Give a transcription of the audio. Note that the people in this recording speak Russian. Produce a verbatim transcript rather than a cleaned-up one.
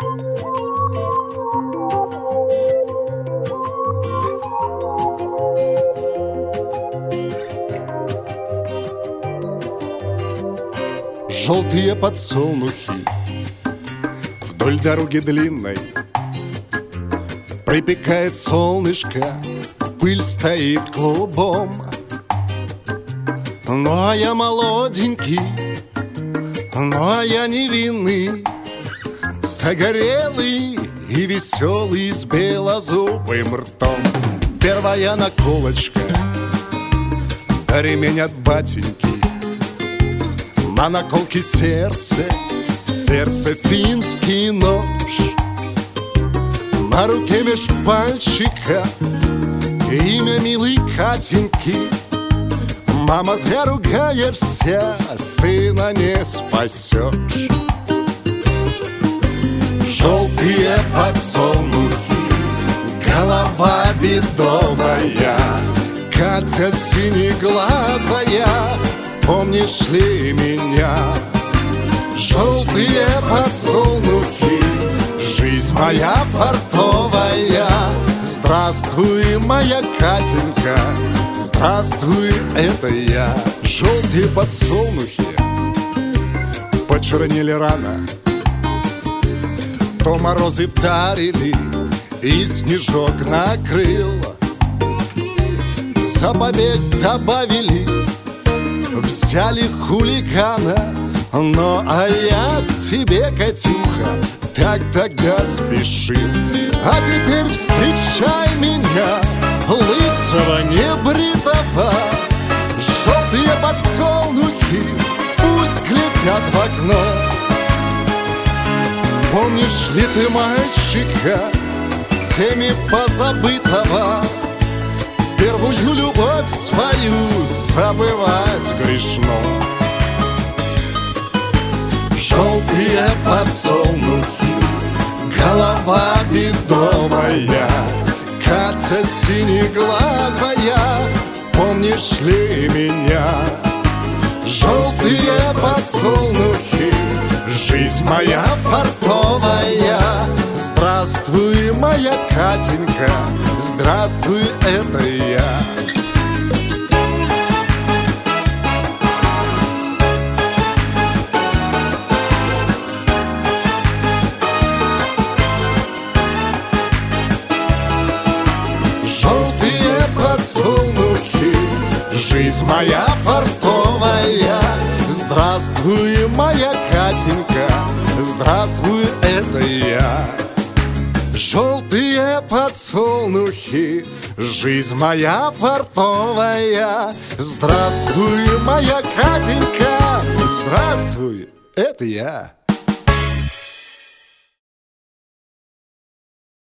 Желтые подсолнухи вдоль дороги длинной. Припекает солнышко, пыль стоит клубом. Ну а я молоденький, ну а я невинный, загорелый и веселый, с белозубым ртом. Первая наколочка, ремень от батеньки. На наколке сердце, в сердце финский нож. На руке меж пальчика имя милой Катеньки. Мама, зря ругаешься, сына не спасешь. Желтые подсолнухи, голова бедовая, Катя синеглазая, помнишь ли меня? Желтые подсолнухи, жизнь моя фартовая. Здравствуй, моя Катенька, здравствуй, это я. Желтые подсолнухи почернели рано, то морозы вдарили и снежок накрыл. За побег добавили, взяли хулигана. Ну а я к тебе, Катюха, так тогда спешил. А теперь встречай меня, лысого небритого. Желтые подсолнухи пусть глядят в окно. Помнишь ли ты мальчика, всеми позабытого? Первую любовь свою забывать грешно. Желтые подсолнухи, голова бедовая, Катя синеглазая, помнишь ли меня? Желтые подсолнухи, жизнь моя фартовая. Здравствуй, моя Катенька, здравствуй, это я. Желтые подсолнухи, жизнь моя фартовая. Здравствуй, моя Катенька, здравствуй, это я. Желтые подсолнухи, жизнь моя фартовая. Здравствуй, моя Катенька, здравствуй, это я.